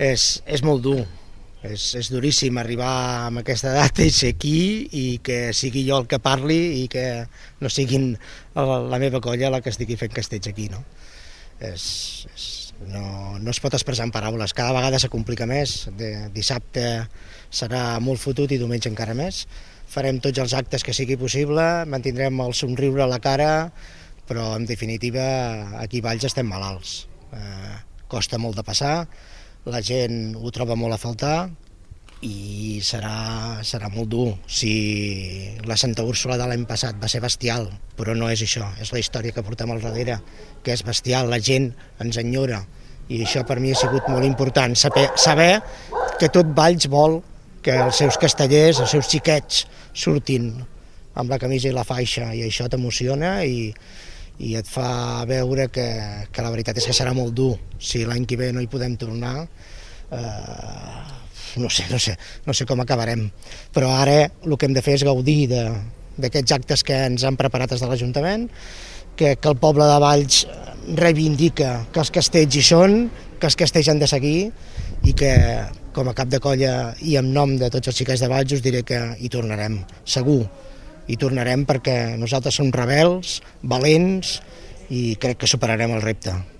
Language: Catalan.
És molt dur, és duríssim arribar amb aquesta edat i ser aquí i que sigui jo el que parli i que no siguin la meva colla la que estigui fent castells aquí, no? No es pot expressar en paraules, cada vegada se complica més, dissabte serà molt fotut i diumenge encara més, farem tots els actes que sigui possible, mantindrem el somriure a la cara, però en definitiva aquí a Valls estem malalts, costa molt de passar, la gent ho troba molt a faltar i serà molt dur. Si la Santa Úrsula de l'any passat va ser bestial, però no és això, és la història que portem al darrere, que és bestial, la gent ens enyora i això per mi ha sigut molt important, saber que tot Valls vol que els seus castellers, els seus xiquets surtin amb la camisa i la faixa i això t'emociona i et fa veure que la veritat és que serà molt dur. Si l'any que ve no hi podem tornar, no sé com acabarem. Però ara el que hem de fer és gaudir d'aquests actes que ens han preparat des de l'Ajuntament, que el poble de Valls reivindica que els castells hi són, que els castells han de seguir i que com a cap de colla i en nom de tots els xiquets de Valls us diré que hi tornarem, segur. Hi tornarem perquè nosaltres som rebels, valents i crec que superarem el repte.